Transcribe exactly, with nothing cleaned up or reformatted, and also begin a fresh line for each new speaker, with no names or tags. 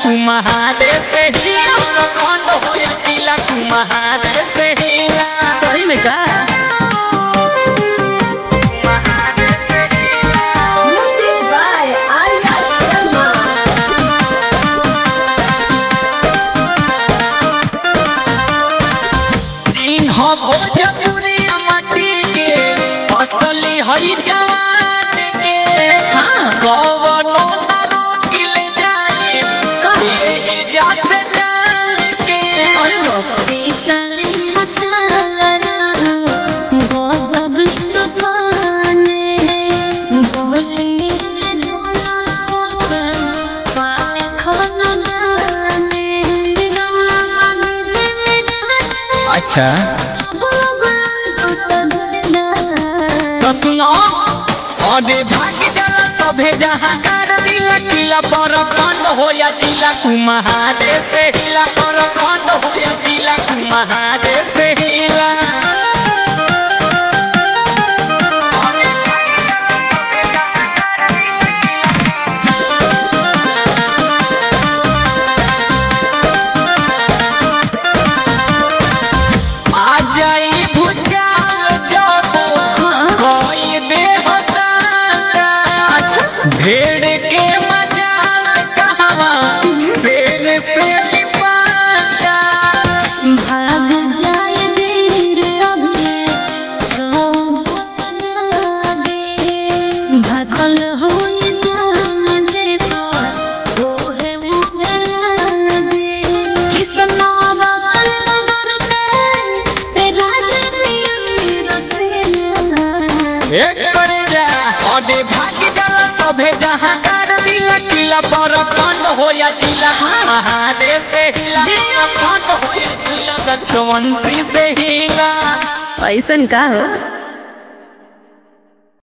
महादेव पे कौन हो या जिला महादेव पे
सही में का
भोजपुरी माटी के असली हई जवान के
हाँ
कवनो ना रोकिले जाए कहे जाते जान के
और बकरी करे हताला गोबल दुकाने बोली दुला पाए खाना दाने
अच्छा अरे भाग जाला सभे जहाँ कर दिला किला पर बंद हो या जिला महादेव पे हिला पर बंद हो या जिला महादेव पे हिला आ जाई भुजाल जाबो कोई दे भेड़ के मजाल कहवा पेड़ पे लिपाता
भाग जाए देर अभी भागल हुई जान दे तो ओहे उड़ा दे किसना बाकल करते तेरा दिल रखते
एक करे जा अरे भाग जाला सभे जहाँ कर दिला किला पर बंद हो या जिला महादेव पे हिला बंद हो या जिला गछवंती पे हिला
ऐसन का हो।